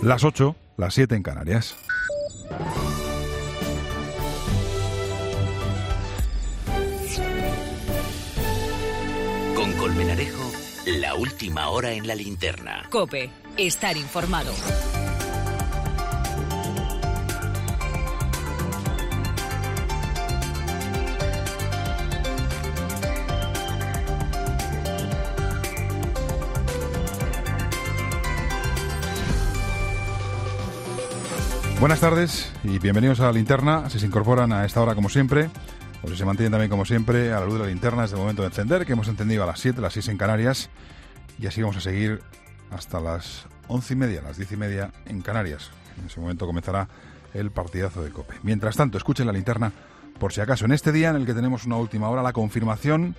Las 8, las 7 en Canarias. Con Colmenarejo, la última hora en la linterna. COPE, estar informado. Buenas tardes y bienvenidos a la linterna. Si se incorporan a esta hora como siempre, o si se mantienen también como siempre a la luz de la linterna, es el momento de encender, que hemos encendido a las 7, las 6 en Canarias, y así vamos a seguir hasta las 11:30, las 10:30 en Canarias. En ese momento comenzará el partidazo de COPE. Mientras tanto, escuchen la linterna por si acaso. En este día en el que tenemos una última hora, la confirmación,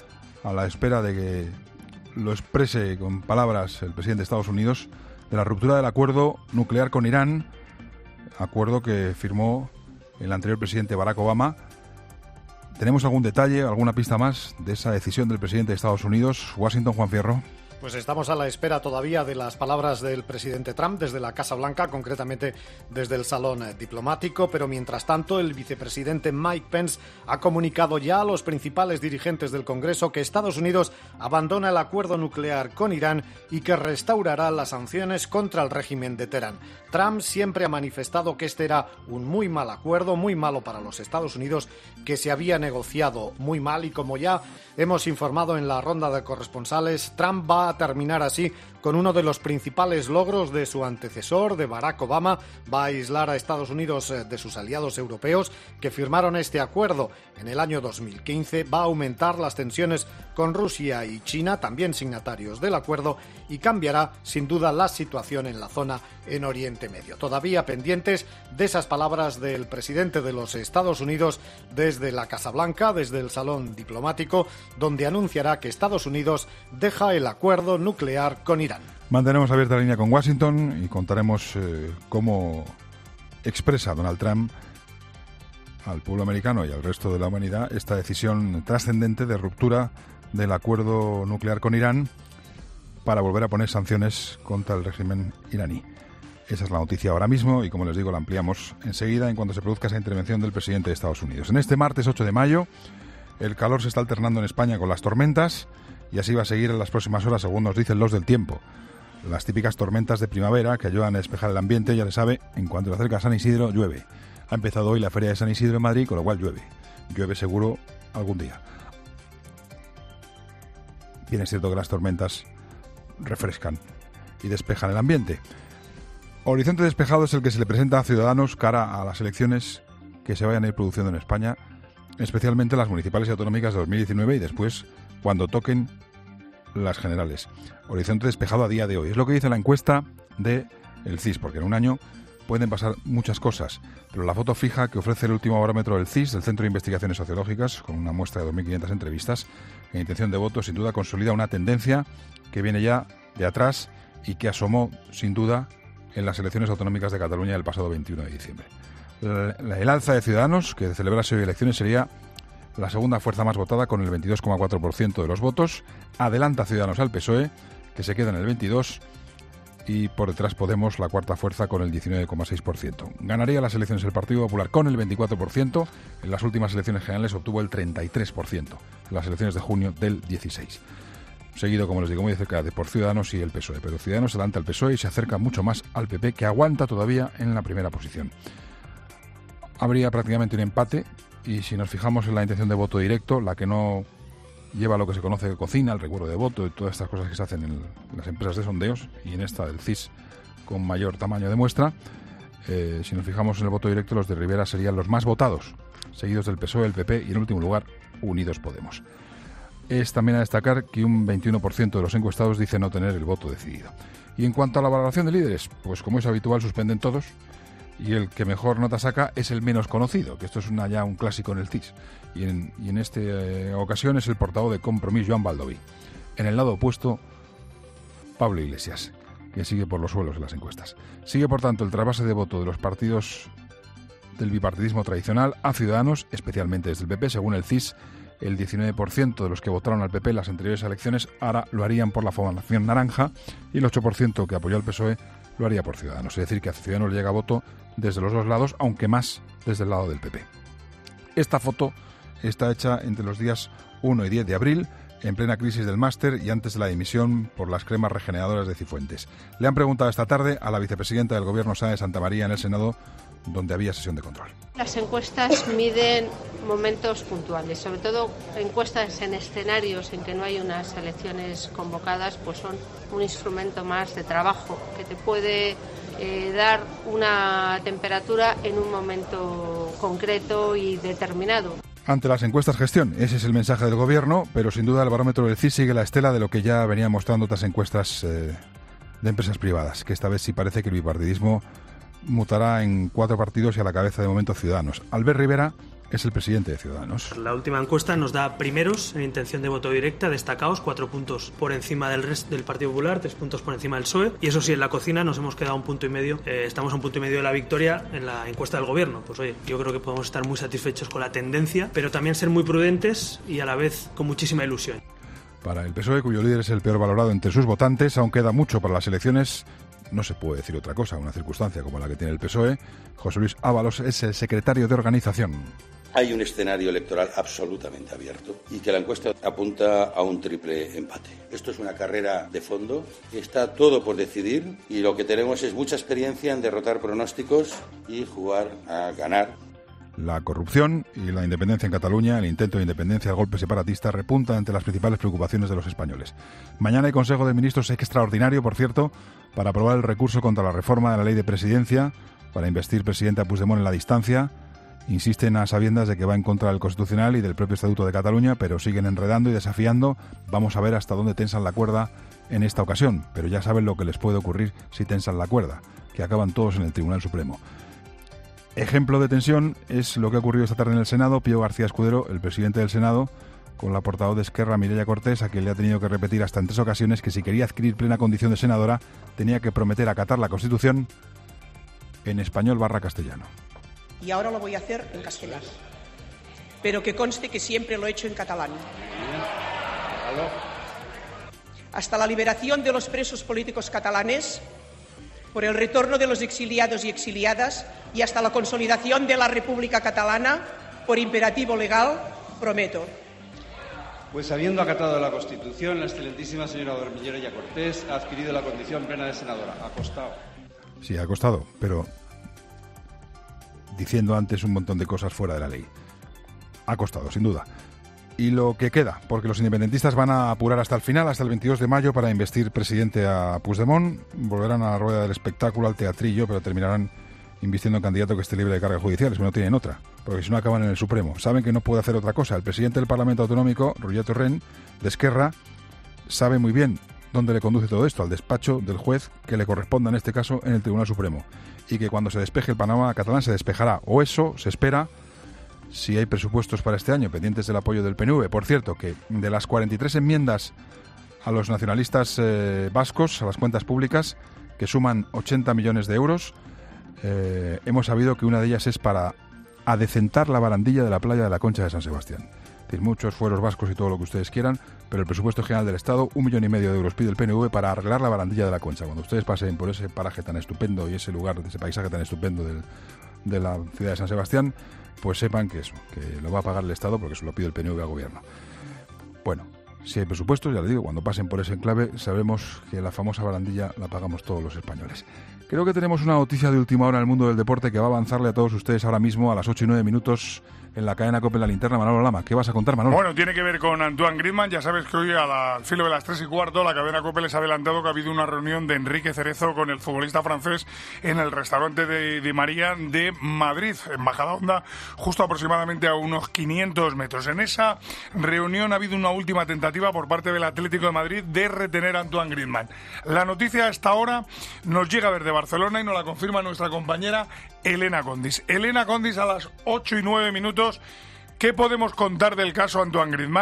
a la espera de que lo exprese con palabras el presidente de Estados Unidos, de la ruptura del acuerdo nuclear con Irán, acuerdo que firmó el anterior presidente Barack Obama. ¿Tenemos algún detalle, alguna pista más de esa decisión del presidente de Estados Unidos? Washington, Juan Fierro. Pues estamos a la espera todavía de las palabras del presidente Trump desde la Casa Blanca, concretamente desde el salón diplomático, pero mientras tanto el vicepresidente Mike Pence ha comunicado ya a los principales dirigentes del Congreso que Estados Unidos abandona el acuerdo nuclear con Irán y que restaurará las sanciones contra el régimen de Teherán. Trump siempre ha manifestado que este era un muy mal acuerdo, muy malo para los Estados Unidos, que se había negociado muy mal y como ya hemos informado en la ronda de corresponsales, Trump va a terminar así con uno de los principales logros de su antecesor, de Barack Obama. Va a aislar a Estados Unidos de sus aliados europeos que firmaron este acuerdo en el año 2015. Va a aumentar las tensiones con Rusia y China, también signatarios del acuerdo, y cambiará sin duda la situación en la zona en Oriente Medio. Todavía pendientes de esas palabras del presidente de los Estados Unidos desde la Casa Blanca, desde el salón diplomático, donde anunciará que Estados Unidos deja el acuerdo nuclear con Irán. Mantenemos abierta la línea con Washington y contaremos cómo expresa Donald Trump al pueblo americano y al resto de la humanidad esta decisión trascendente de ruptura del acuerdo nuclear con Irán para volver a poner sanciones contra el régimen iraní. Esa es la noticia ahora mismo y, como les digo, la ampliamos enseguida en cuanto se produzca esa intervención del presidente de Estados Unidos. En este martes 8 de mayo, el calor se está alternando en España con las tormentas y así va a seguir en las próximas horas, según nos dicen los del tiempo. Las típicas tormentas de primavera que ayudan a despejar el ambiente, ya se sabe, en cuanto se acerca a San Isidro, llueve. Ha empezado hoy la feria de San Isidro en Madrid, con lo cual llueve. Llueve seguro algún día. Bien, es cierto que las tormentas refrescan y despejan el ambiente. Horizonte despejado es el que se le presenta a Ciudadanos cara a las elecciones que se vayan a ir produciendo en España, especialmente las municipales y autonómicas de 2019 y después cuando toquen las generales. Horizonte despejado a día de hoy. Es lo que dice la encuesta del CIS, porque en un año pueden pasar muchas cosas, pero la foto fija que ofrece el último barómetro del CIS, del Centro de Investigaciones Sociológicas, con una muestra de 2.500 entrevistas, en intención de voto, sin duda consolida una tendencia que viene ya de atrás y que asomó, sin duda, en las elecciones autonómicas de Cataluña el pasado 21 de diciembre. El alza de Ciudadanos, que celebrase hoy elecciones, sería la segunda fuerza más votada con el 22,4% de los votos. Adelanta Ciudadanos al PSOE, que se queda en el 22%, y por detrás Podemos, la cuarta fuerza, con el 19,6%. Ganaría las elecciones el Partido Popular con el 24%. En las últimas elecciones generales obtuvo el 33%, en las elecciones de junio del 16%. Seguido, como les digo, muy cerca de por Ciudadanos y el PSOE. Pero Ciudadanos adelanta al PSOE y se acerca mucho más al PP, que aguanta todavía en la primera posición. Habría prácticamente un empate, y si nos fijamos en la intención de voto directo, la que no lleva lo que se conoce de cocina, el recuerdo de voto y todas estas cosas que se hacen en las empresas de sondeos, y en esta del CIS con mayor tamaño de muestra, si nos fijamos en el voto directo, los de Rivera serían los más votados, seguidos del PSOE, el PP y en último lugar Unidos Podemos. Es también a destacar que un 21% de los encuestados dice no tener el voto decidido. Y en cuanto a la valoración de líderes, pues como es habitual suspenden todos, y el que mejor nota saca es el menos conocido, que esto es ya un clásico en el CIS. Y en esta ocasión es el portavoz de Compromís, Joan Baldoví. En el lado opuesto, Pablo Iglesias, que sigue por los suelos en las encuestas. Sigue, por tanto, el trasvase de voto de los partidos del bipartidismo tradicional a Ciudadanos, especialmente desde el PP, según el CIS. El 19% de los que votaron al PP en las anteriores elecciones ahora lo harían por la formación naranja, y el 8% que apoyó al PSOE lo haría por Ciudadanos. Es decir, que a Ciudadanos le llega voto desde los dos lados, aunque más desde el lado del PP. Esta foto está hecha entre los días 1 y 10 de abril, en plena crisis del máster y antes de la dimisión por las cremas regeneradoras de Cifuentes. Le han preguntado esta tarde a la vicepresidenta del Gobierno, Sara de Santamaría, en el Senado, donde había sesión de control. Las encuestas miden momentos puntuales, sobre todo encuestas en escenarios en que no hay unas elecciones convocadas, pues son un instrumento más de trabajo que te puede dar una temperatura en un momento concreto y determinado. Ante las encuestas gestión, ese es el mensaje del Gobierno, pero sin duda el barómetro del CIS sigue la estela de lo que ya venían mostrando otras encuestas de empresas privadas, que esta vez sí parece que el bipartidismo mutará en 4 partidos y a la cabeza de momento Ciudadanos. Albert Rivera es el presidente de Ciudadanos. La última encuesta nos da primeros en intención de voto directa, destacados, 4 puntos por encima del Partido Popular, 3 puntos por encima del PSOE. Y eso sí, en la cocina nos hemos quedado 1,5 puntos. Estamos a 1,5 puntos de la victoria en la encuesta del Gobierno. Pues oye, yo creo que podemos estar muy satisfechos con la tendencia, pero también ser muy prudentes y a la vez con muchísima ilusión. Para el PSOE, cuyo líder es el peor valorado entre sus votantes, aún queda mucho para las elecciones. No se puede decir otra cosa, una circunstancia como la que tiene el PSOE. José Luis Ábalos es el secretario de organización. Hay un escenario electoral absolutamente abierto y que la encuesta apunta a un triple empate. Esto es una carrera de fondo, está todo por decidir y lo que tenemos es mucha experiencia en derrotar pronósticos y jugar a ganar. La corrupción y la independencia en Cataluña, el intento de independencia, el golpe separatista, repunta entre las principales preocupaciones de los españoles. Mañana hay Consejo de Ministros extraordinario, por cierto, para aprobar el recurso contra la reforma de la Ley de Presidencia, para investir presidente a Puigdemont en la distancia. Insisten a sabiendas de que va en contra del Constitucional y del propio Estatuto de Cataluña, pero siguen enredando y desafiando. Vamos a ver hasta dónde tensan la cuerda en esta ocasión, pero ya saben lo que les puede ocurrir si tensan la cuerda, que acaban todos en el Tribunal Supremo. Ejemplo de tensión es lo que ha ocurrido esta tarde en el Senado. Pío García Escudero, el presidente del Senado, con la portavoz de Esquerra, Mireia Cortés, a quien le ha tenido que repetir hasta en 3 ocasiones que si quería adquirir plena condición de senadora tenía que prometer acatar la Constitución en español / castellano. Y ahora lo voy a hacer en castellano, pero que conste que siempre lo he hecho en catalán. Hasta la liberación de los presos políticos catalanes, por el retorno de los exiliados y exiliadas y hasta la consolidación de la República Catalana, por imperativo legal, prometo. Pues habiendo acatado la Constitución, la excelentísima señora Mireia Cortés ha adquirido la condición plena de senadora. Ha costado. Sí, ha costado, pero diciendo antes un montón de cosas fuera de la ley. Ha costado, sin duda. Y lo que queda, porque los independentistas van a apurar hasta el final, hasta el 22 de mayo, para investir presidente a Puigdemont. Volverán a la rueda del espectáculo, al teatrillo, pero terminarán invistiendo en candidato que esté libre de cargas judiciales, pero no tienen otra, porque si no acaban en el Supremo. Saben que no puede hacer otra cosa. El presidente del Parlamento Autonómico, Roger Torrent, de Esquerra, sabe muy bien dónde le conduce todo esto, al despacho del juez que le corresponda en este caso en el Tribunal Supremo. Y que cuando se despeje el panorama catalán se despejará, o eso se espera, si hay presupuestos para este año, pendientes del apoyo del PNV. Por cierto, que de las 43 enmiendas a los nacionalistas vascos, a las cuentas públicas, que suman 80 millones de euros, hemos sabido que una de ellas es para adecentar la barandilla de la playa de la Concha de San Sebastián. Es decir, muchos fueros vascos y todo lo que ustedes quieran, pero el presupuesto general del Estado, 1,5 millones de euros pide el PNV para arreglar la barandilla de la Concha. Cuando ustedes pasen por ese paraje tan estupendo y ese lugar, ese paisaje tan estupendo de la ciudad de San Sebastián, pues sepan que eso, que lo va a pagar el Estado porque se lo pide el PNV al Gobierno. Bueno, si hay presupuestos, ya les digo, cuando pasen por ese enclave sabremos que la famosa barandilla la pagamos todos los españoles. Creo que tenemos una noticia de última hora en el mundo del deporte que va a avanzarle a todos ustedes ahora mismo a las 8 y 9 minutos en la cadena COPE en la linterna. Manolo Lama, ¿qué vas a contar, Manolo? Bueno, tiene que ver con Antoine Griezmann. Ya sabes que hoy al filo de las 3:15 la cadena COPE les ha adelantado que ha habido una reunión de Enrique Cerezo con el futbolista francés en el restaurante de Di María de Madrid, en Majadahonda, justo aproximadamente a unos 500 metros. En esa reunión ha habido una última tentativa por parte del Atlético de Madrid de retener a Antoine Griezmann. La noticia hasta ahora nos llega desde Barcelona y nos la confirma nuestra compañera Elena Condis. Elena Condis, a las 8 y 9 minutos, ¿qué podemos contar del caso Antoine Griezmann?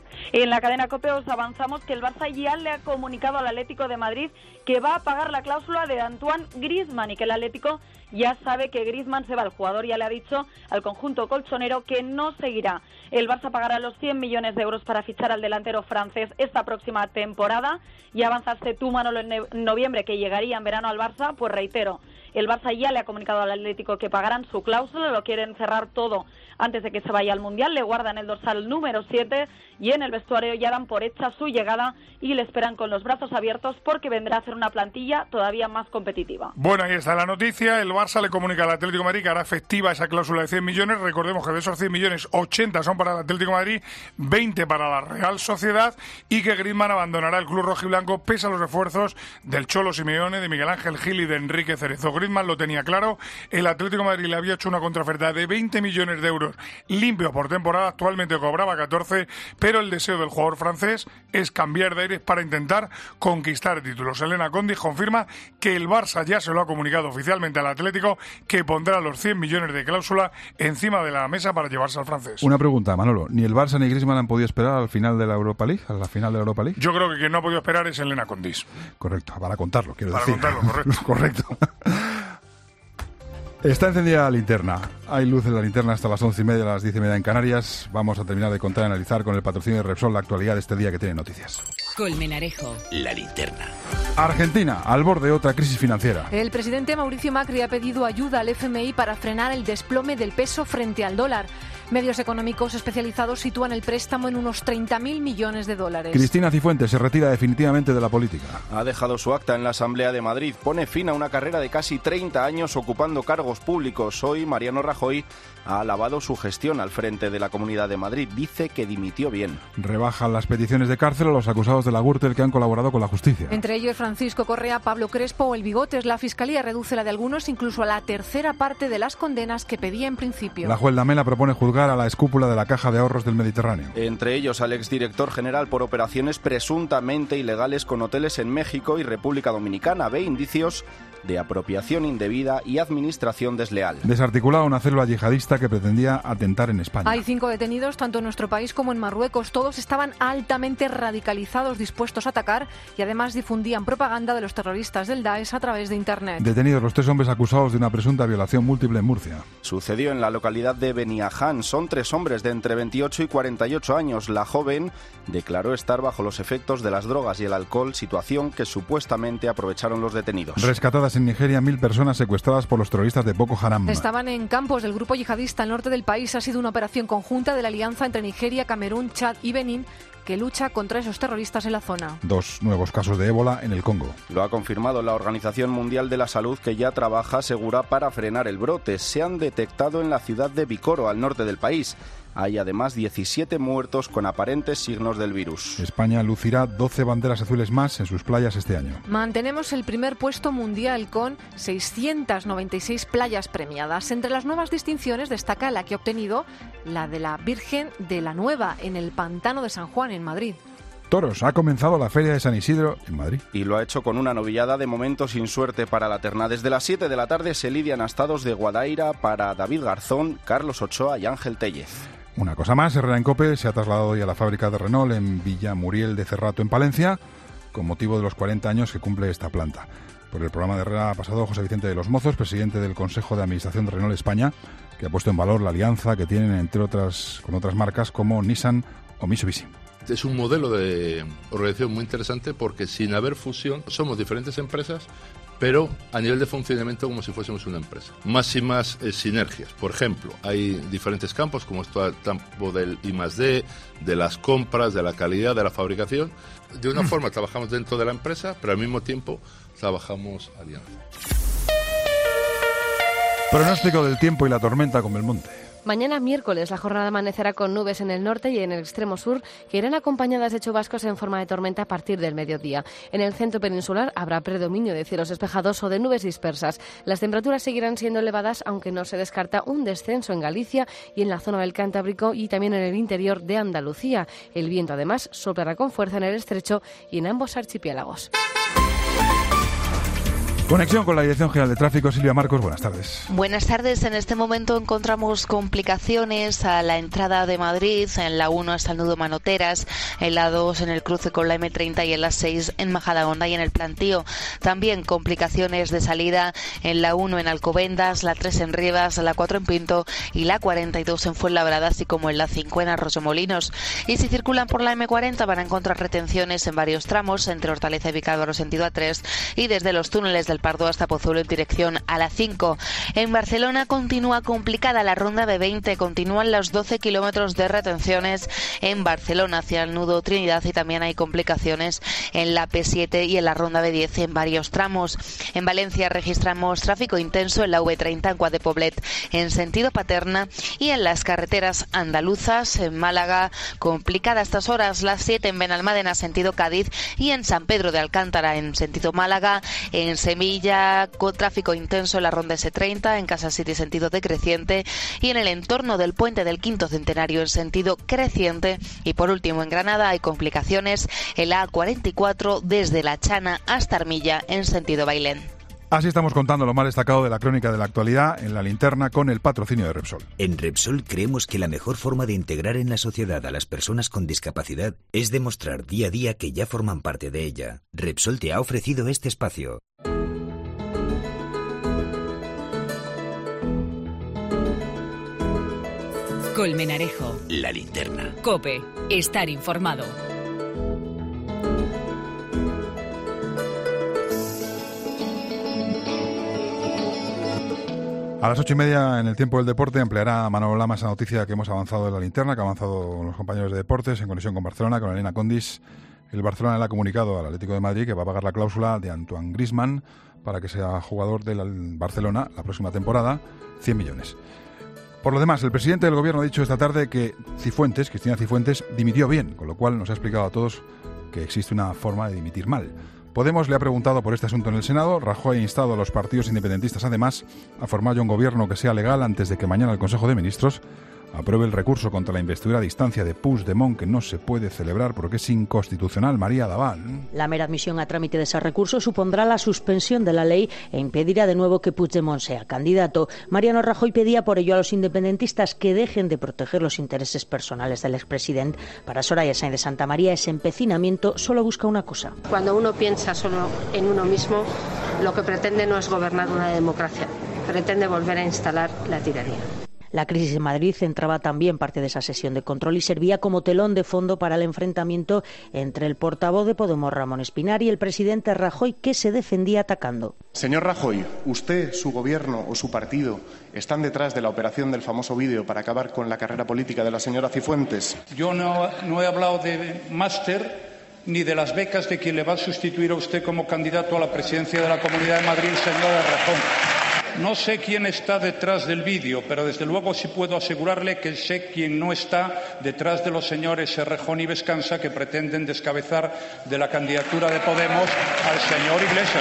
En la cadena COPE os avanzamos que el Barça ya le ha comunicado al Atlético de Madrid que va a pagar la cláusula de Antoine Griezmann y que el Atlético ya sabe que Griezmann se va. El jugador ya le ha dicho al conjunto colchonero que no seguirá. El Barça pagará los 100 millones de euros para fichar al delantero francés esta próxima temporada. Y avanzaste tú, Manolo, en noviembre que llegaría en verano al Barça, pues reitero, el Barça ya le ha comunicado al Atlético que pagarán su cláusula, lo quieren cerrar todo antes de que se vaya al Mundial, le guardan el dorsal número 7 y en el vestuario ya dan por hecha su llegada y le esperan con los brazos abiertos porque vendrá a hacer una plantilla todavía más competitiva. Bueno, ahí está la noticia. El Barça le comunica al Atlético de Madrid que hará efectiva esa cláusula de 100 millones. Recordemos que de esos 100 millones, 80 son para el Atlético de Madrid, 20 para la Real Sociedad y que Griezmann abandonará el club rojiblanco pese a los esfuerzos del Cholo Simeone, de Miguel Ángel Gil y de Enrique Cerezo. Griezmann lo tenía claro. El Atlético de Madrid le había hecho una contraoferta de 20 millones de euros limpios por temporada. Actualmente cobraba 14, pero el deseo del jugador francés es cambiar de aires para intentar conquistar títulos. Elena Condis confirma que el Barça ya se lo ha comunicado oficialmente al Atlético, que pondrá los 100 millones de cláusula encima de la mesa para llevarse al francés. Una pregunta, Manolo. ¿Ni el Barça ni Griezmann han podido esperar al final de la Europa League? ¿A la final de la Europa League? Yo creo que quien no ha podido esperar es Elena Condis. Correcto, para contarlo, quiero decir. Para contarlo, correcto. Correcto. Está encendida la linterna. Hay luz en la linterna hasta las 11:30, las 10:30 en Canarias. Vamos a terminar de contar y analizar con el patrocinio de Repsol la actualidad de este día que tiene noticias. Colmenarejo. La linterna. Argentina, al borde de otra crisis financiera. El presidente Mauricio Macri ha pedido ayuda al FMI para frenar el desplome del peso frente al dólar. Medios económicos especializados sitúan el préstamo en unos 30.000 millones de dólares. Cristina Cifuentes se retira definitivamente de la política. Ha dejado su acta en la Asamblea de Madrid. Pone fin a una carrera de casi 30 años ocupando cargos públicos. Hoy Mariano Rajoy ha alabado su gestión al frente de la Comunidad de Madrid. Dice que dimitió bien. Rebajan las peticiones de cárcel a los acusados de la Gürtel que han colaborado con la justicia. Entre ellos Francisco Correa, Pablo Crespo o El Bigotes. La Fiscalía reduce la de algunos incluso a la tercera parte de las condenas que pedía en principio. La juez Lamela propone juzgar a la escúpula de la Caja de Ahorros del Mediterráneo. Entre ellos al exdirector general por operaciones presuntamente ilegales con hoteles en México y República Dominicana. Ve indicios de apropiación indebida y administración desleal. Desarticulada una célula yihadista que pretendía atentar en España. Hay 5 detenidos, tanto en nuestro país como en Marruecos. Todos estaban altamente radicalizados, dispuestos a atacar y además difundían propaganda de los terroristas del Daesh a través de Internet. Detenidos los 3 hombres acusados de una presunta violación múltiple en Murcia. Sucedió en la localidad de Beniaján. Son 3 hombres de entre 28 y 48 años. La joven declaró estar bajo los efectos de las drogas y el alcohol, situación que supuestamente aprovecharon los detenidos. Rescatadas en Nigeria 1.000 personas secuestradas por los terroristas de Boko Haram. Estaban en campos del grupo yihadista al norte del país. Ha sido una operación conjunta de la alianza entre Nigeria, Camerún, Chad y Benín que lucha contra esos terroristas en la zona. 2 nuevos casos de ébola en el Congo. Lo ha confirmado la Organización Mundial de la Salud, que ya trabaja segura para frenar el brote. Se han detectado en la ciudad de Bikoro, al norte del país. Hay además 17 muertos con aparentes signos del virus. España lucirá 12 banderas azules más en sus playas este año. Mantenemos el primer puesto mundial con 696 playas premiadas. Entre las nuevas distinciones destaca la que ha obtenido la de la Virgen de la Nueva en el Pantano de San Juan, en Madrid. Toros, ha comenzado la Feria de San Isidro en Madrid. Y lo ha hecho con una novillada de momento sin suerte para la terna. Desde las 7 de la tarde se lidian astados de Guadaira para David Garzón, Carlos Ochoa y Ángel Tellez. Una cosa más, Herrera en Cope se ha trasladado hoy a la fábrica de Renault en Villamuriel de Cerrato, en Palencia, con motivo de los 40 años que cumple esta planta. Por el programa de Herrera ha pasado José Vicente de los Mozos, presidente del Consejo de Administración de Renault España, que ha puesto en valor la alianza que tienen, entre otras, con otras marcas como Nissan o Mitsubishi. Es un modelo de organización muy interesante porque sin haber fusión somos diferentes empresas, pero a nivel de funcionamiento como si fuésemos una empresa. Más y más sinergias. Por ejemplo, hay diferentes campos, como esto el campo del I+D, de las compras, de la calidad, de la fabricación. De una forma trabajamos dentro de la empresa, pero al mismo tiempo trabajamos alianza. Pronóstico del tiempo y la tormenta con Belmonte. Mañana miércoles la jornada amanecerá con nubes en el norte y en el extremo sur que irán acompañadas de chubascos en forma de tormenta a partir del mediodía. En el centro peninsular habrá predominio de cielos despejados o de nubes dispersas. Las temperaturas seguirán siendo elevadas, aunque no se descarta un descenso en Galicia y en la zona del Cantábrico y también en el interior de Andalucía. El viento además soplará con fuerza en el estrecho y en ambos archipiélagos. Conexión con la Dirección General de Tráfico. Silvia Marcos, buenas tardes. Buenas tardes. En este momento encontramos complicaciones a la entrada de Madrid, en la 1 hasta el nudo Manoteras, en la 2 en el cruce con la M30 y en la 6 en Majadahonda y en el Plantío. También complicaciones de salida en la 1 en Alcobendas, la 3 en Rivas, la 4 en Pinto y la 42 en Fuenlabrada, así como en la 5 en Arroyomolinos. Y si circulan por la M40 van a encontrar retenciones en varios tramos, entre Hortaleza y Vicálvaro sentido A3 y desde los túneles del Pardo hasta Pozuelo en dirección a la 5. En Barcelona continúa complicada la ronda B20, continúan los 12 kilómetros de retenciones en Barcelona hacia el nudo Trinidad y también hay complicaciones en la P7 y en la ronda B10 en varios tramos. En Valencia registramos tráfico intenso en la V30 en Cuat de Poblet en sentido Paterna y en las carreteras andaluzas. En Málaga complicada a estas horas, las 7 en Benalmádena sentido Cádiz y en San Pedro de Alcántara en sentido Málaga. En Sevilla, con tráfico intenso en la ronda S30, en Casa City sentido decreciente y en el entorno del puente del Quinto Centenario en sentido creciente. Y por último, en Granada hay complicaciones en la A44 desde La Chana hasta Armilla en sentido Bailén. Así estamos contando lo más destacado de la crónica de la actualidad en la linterna con el patrocinio de Repsol. En Repsol creemos que la mejor forma de integrar en la sociedad a las personas con discapacidad es demostrar día a día que ya forman parte de ella. Repsol te ha ofrecido este espacio. Colmenarejo. La linterna. COPE. Estar informado. A las 8:30 en el tiempo del deporte ampliará Manolo Lama esa noticia que hemos avanzado en la linterna, que ha avanzado los compañeros de deportes en conexión con Barcelona, con Elena Condis. El Barcelona le ha comunicado al Atlético de Madrid que va a pagar la cláusula de Antoine Griezmann para que sea jugador del Barcelona la próxima temporada, 100 millones. Por lo demás, el presidente del gobierno ha dicho esta tarde que Cristina Cifuentes, dimitió bien, con lo cual nos ha explicado a todos que existe una forma de dimitir mal. Podemos le ha preguntado por este asunto en el Senado. Rajoy ha instado a los partidos independentistas, además, a formar ya un gobierno que sea legal antes de que mañana el Consejo de Ministros apruebe el recurso contra la investidura a distancia de Puigdemont, que no se puede celebrar porque es inconstitucional. María Daván. La mera admisión a trámite de ese recurso supondrá la suspensión de la ley e impedirá de nuevo que Puigdemont sea candidato. Mariano Rajoy pedía por ello a los independentistas que dejen de proteger los intereses personales del expresidente. Para Soraya Sáenz de Santamaría, ese empecinamiento solo busca una cosa. Cuando uno piensa solo en uno mismo, lo que pretende no es gobernar una democracia, pretende volver a instalar la tiranía. La crisis en Madrid centraba también parte de esa sesión de control y servía como telón de fondo para el enfrentamiento entre el portavoz de Podemos, Ramón Espinar, y el presidente Rajoy, que se defendía atacando. Señor Rajoy, ¿usted, su gobierno o su partido están detrás de la operación del famoso vídeo para acabar con la carrera política de la señora Cifuentes? Yo no he hablado de máster ni de las becas de quien le va a sustituir a usted como candidato a la presidencia de la Comunidad de Madrid, señor Errejón. No sé quién está detrás del vídeo, pero desde luego sí puedo asegurarle que sé quién no está detrás de los señores Errejón y Vescanza que pretenden descabezar de la candidatura de Podemos al señor Iglesias.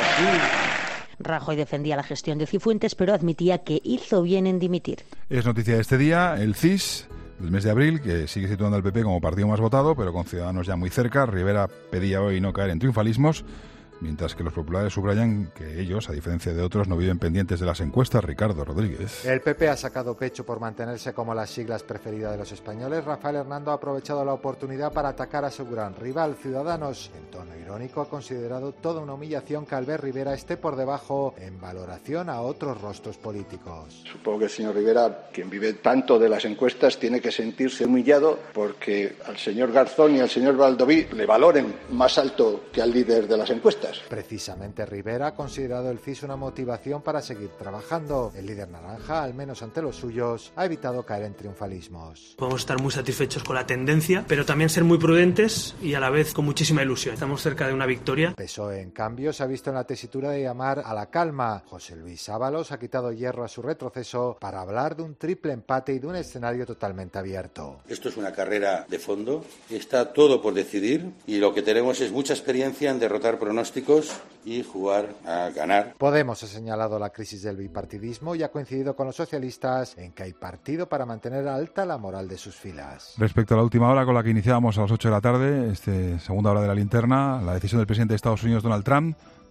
Rajoy defendía la gestión de Cifuentes, pero admitía que hizo bien en dimitir. Es noticia de este día, el CIS del mes de abril, que sigue situando al PP como partido más votado, pero con Ciudadanos ya muy cerca. Rivera pedía hoy no caer en triunfalismos, mientras que los populares subrayan que ellos, a diferencia de otros, no viven pendientes de las encuestas. Ricardo Rodríguez. El PP ha sacado pecho por mantenerse como las siglas preferidas de los españoles. Rafael Hernando ha aprovechado la oportunidad para atacar a su gran rival, Ciudadanos. En tono irónico, ha considerado toda una humillación que Albert Rivera esté por debajo en valoración a otros rostros políticos. Supongo que el señor Rivera, quien vive tanto de las encuestas, tiene que sentirse humillado porque al señor Garzón y al señor Baldoví le valoren más alto que al líder de las encuestas. Precisamente Rivera ha considerado el CIS una motivación para seguir trabajando. El líder naranja, al menos ante los suyos, ha evitado caer en triunfalismos. Podemos estar muy satisfechos con la tendencia, pero también ser muy prudentes y a la vez con muchísima ilusión. Estamos cerca de una victoria. PSOE, en cambio, se ha visto en la tesitura de llamar a la calma. José Luis Ábalos ha quitado hierro a su retroceso para hablar de un triple empate y de un escenario totalmente abierto. Esto es una carrera de fondo, está todo por decidir y lo que tenemos es mucha experiencia en derrotar pronósticos y jugar a ganar. Podemos ha señalado la crisis del bipartidismo y ha coincidido con los socialistas en que hay partido para mantener alta la moral de sus filas. Respecto a la última hora con la que iniciábamos a las 8 de la tarde, segunda hora de la linterna, la decisión del presidente de Estados Unidos, Donald Trump,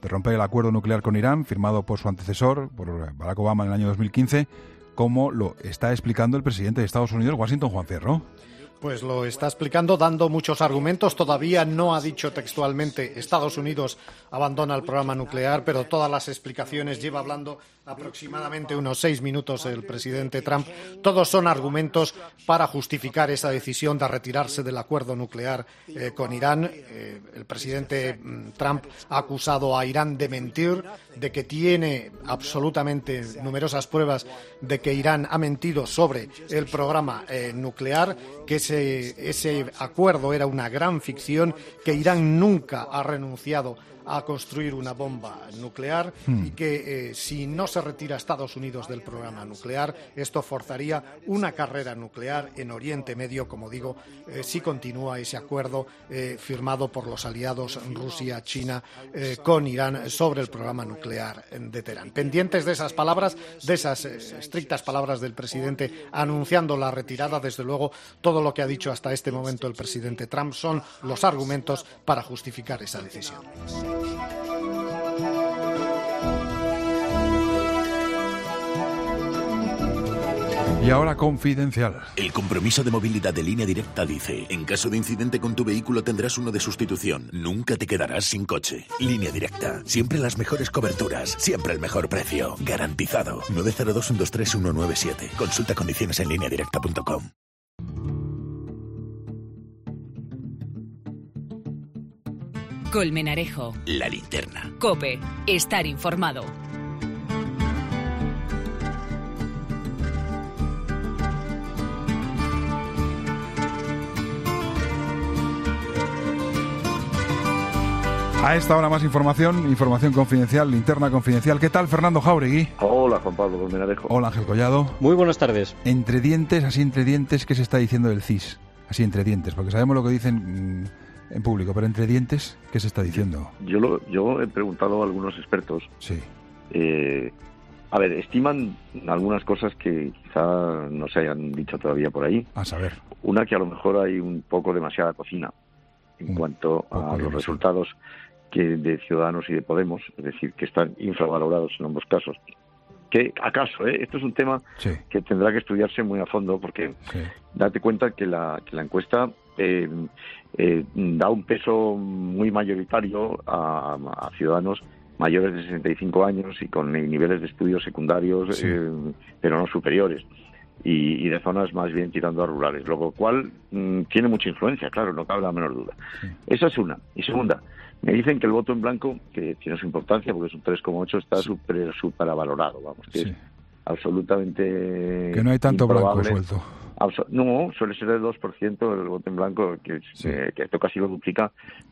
de romper el acuerdo nuclear con Irán, firmado por su antecesor, por Barack Obama en el año 2015, como lo está explicando el presidente de Estados Unidos, Washington, Juan Fierro. Pues lo está explicando dando muchos argumentos. Todavía no ha dicho textualmente Estados Unidos abandona el programa nuclear, pero todas las explicaciones lleva hablando aproximadamente unos 6 minutos el presidente Trump. Todos son argumentos para justificar esa decisión de retirarse del acuerdo nuclear con Irán. El presidente Trump ha acusado a Irán de mentir, de que tiene absolutamente numerosas pruebas de que Irán ha mentido sobre el programa nuclear, que ese acuerdo era una gran ficción, que Irán nunca ha renunciado a construir una bomba nuclear y que si no se retira Estados Unidos del programa nuclear, esto forzaría una carrera nuclear en Oriente Medio, como digo, si continúa ese acuerdo firmado por los aliados Rusia, China con Irán sobre el programa nuclear de Teherán. Pendientes de esas palabras, de esas estrictas palabras del presidente anunciando la retirada, desde luego todo lo que ha dicho hasta este momento el presidente Trump son los argumentos para justificar esa decisión. Y ahora Confidencial. El compromiso de movilidad de Línea Directa dice: en caso de incidente con tu vehículo tendrás uno de sustitución. Nunca te quedarás sin coche. Línea Directa. Siempre las mejores coberturas. Siempre el mejor precio. Garantizado. 902-123-197. Consulta condiciones en lineadirecta.com. Colmenarejo. La linterna. COPE. Estar informado. A esta hora más información confidencial, linterna confidencial. ¿Qué tal, Fernando Jáuregui? Hola, Juan Pablo Colmenarejo. Hola, Ángel Collado. Muy buenas tardes. Entre dientes, ¿qué se está diciendo del CIS? Así entre dientes, porque sabemos lo que dicen en público, pero entre dientes, ¿qué se está diciendo? Yo he preguntado a algunos expertos. Sí. A ver, estiman algunas cosas que quizá no se hayan dicho todavía por ahí. A saber. Una, que a lo mejor hay un poco demasiada cocina en cuanto a los resultados de Ciudadanos y de Podemos, es decir, que están infravalorados en ambos casos. Que acaso, esto es un tema que tendrá que estudiarse muy a fondo, porque date cuenta que la encuesta da un peso muy mayoritario a ciudadanos mayores de 65 años y con niveles de estudios secundarios, pero no superiores, y de zonas más bien tirando a rurales, lo cual tiene mucha influencia, claro, no cabe la menor duda. Esa es una. Y segunda, me dicen que el voto en blanco, que tiene su importancia porque es un 3,8, está supervalorado, vamos, que es absolutamente que no hay tanto improbable. Blanco suelto. No, suele ser el 2% el voto en blanco, que esto casi lo duplica.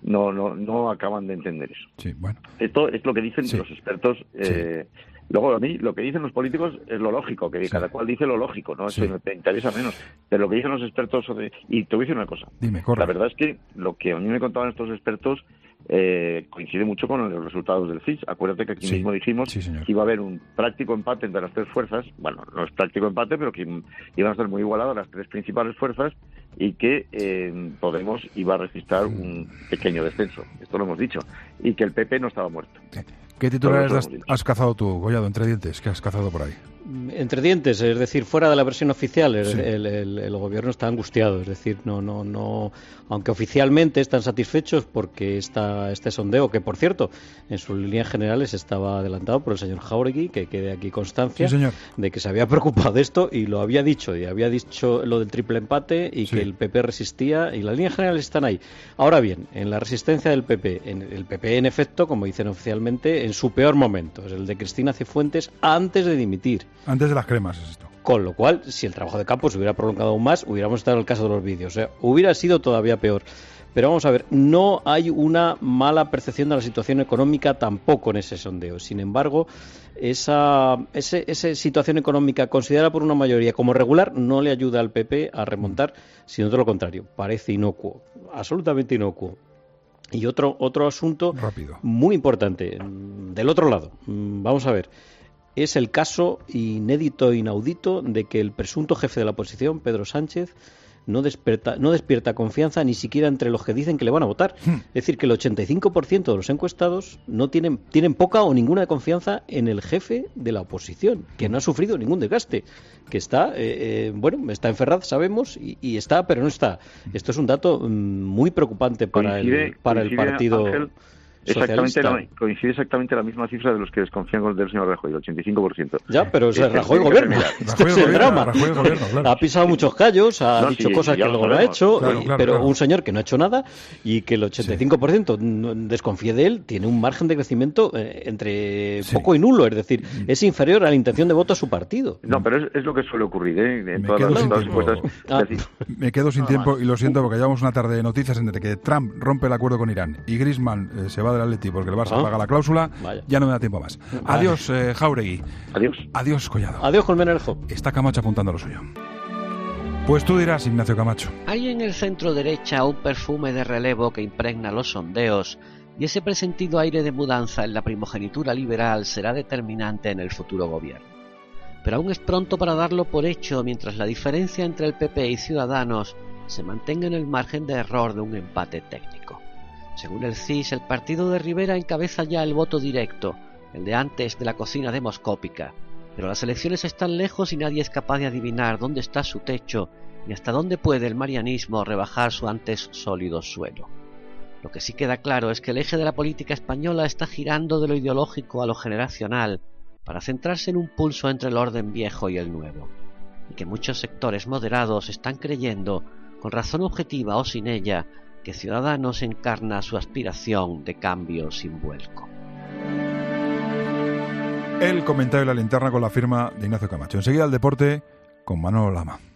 No acaban de entender eso. Sí, bueno. Esto es lo que dicen los expertos. Luego, a mí, lo que dicen los políticos es lo lógico, que cada cual dice lo lógico, ¿no? Eso me interesa menos. Pero lo que dicen los expertos... Y te voy a decir una cosa. Dime, corre. La verdad es que lo que a mí me contaban estos expertos coincide mucho con los resultados del CIS. Acuérdate que aquí mismo dijimos que iba a haber un práctico empate entre las tres fuerzas. Bueno, no es práctico empate, pero que iban a estar muy igualadas las tres principales fuerzas, y que Podemos iba a registrar un pequeño descenso. Esto lo hemos dicho. Y que el PP no estaba muerto. ¿Qué titulares has cazado tú, Collado, entre dientes? ¿Qué has cazado por ahí? Entre dientes, es decir, fuera de la versión oficial, el gobierno está angustiado, es decir, no, aunque oficialmente están satisfechos porque este sondeo, que por cierto, en sus líneas generales estaba adelantado por el señor Jáuregui, que quede aquí constancia de que se había preocupado de esto y lo había dicho, lo del triple empate y que el PP resistía, y las líneas generales están ahí. Ahora bien, en la resistencia del PP, en efecto, como dicen oficialmente, en su peor momento, es el de Cristina Cifuentes antes de dimitir. Antes de las cremas es esto. Con lo cual, si el trabajo de campo se hubiera prolongado aún más, hubiéramos estado en el caso de los vídeos. Hubiera sido todavía peor. Pero vamos a ver, no hay una mala percepción de la situación económica tampoco en ese sondeo. Sin embargo, esa situación económica considerada por una mayoría como regular no le ayuda al PP a remontar, sino todo lo contrario. Parece inocuo, absolutamente inocuo. Y otro asunto muy importante, del otro lado, vamos a ver, es el caso inédito e inaudito de que el presunto jefe de la oposición, Pedro Sánchez, no despierta confianza ni siquiera entre los que dicen que le van a votar. Es decir, que el 85% de los encuestados no tienen poca o ninguna confianza en el jefe de la oposición, que no ha sufrido ningún desgaste, que está, está en Ferraz, sabemos, y está, pero no está. Esto es un dato muy preocupante para el partido. Ángel, coincide exactamente la misma cifra de los que desconfían del señor Rajoy, el 85%. Ya, pero Rajoy gobierna. Este es el drama. Claro. Ha pisado muchos callos, ha dicho cosas que luego no ha hecho, pero un señor que no ha hecho nada y que el 85% desconfíe de él, tiene un margen de crecimiento entre poco y nulo, es decir, es inferior a la intención de voto a su partido. No, pero es lo que suele ocurrir, en todas las encuestas. Me quedo sin tiempo y lo siento porque llevamos una tarde de noticias entre que Trump rompe el acuerdo con Irán y Griezmann se va del Atleti porque el Barça paga la cláusula. Ya no me da tiempo más. Adiós, Jáuregui. Adiós, Collado. Adiós, Colmenarejo. Está Camacho apuntando a lo suyo. Pues tú dirás, Ignacio Camacho. Hay en el centro derecha un perfume de relevo que impregna los sondeos, y ese presentido aire de mudanza en la primogenitura liberal será determinante en el futuro gobierno. Pero aún es pronto para darlo por hecho, mientras la diferencia entre el PP y Ciudadanos se mantenga en el margen de error de un empate técnico. Según el CIS, el partido de Rivera encabeza ya el voto directo, el de antes de la cocina demoscópica, pero las elecciones están lejos y nadie es capaz de adivinar dónde está su techo ni hasta dónde puede el marianismo rebajar su antes sólido suelo. Lo que sí queda claro es que el eje de la política española está girando de lo ideológico a lo generacional para centrarse en un pulso entre el orden viejo y el nuevo, y que muchos sectores moderados están creyendo, con razón objetiva o sin ella, que Ciudadanos encarna su aspiración de cambio sin vuelco. El comentario de la linterna con la firma de Ignacio Camacho. Enseguida el deporte con Manolo Lama.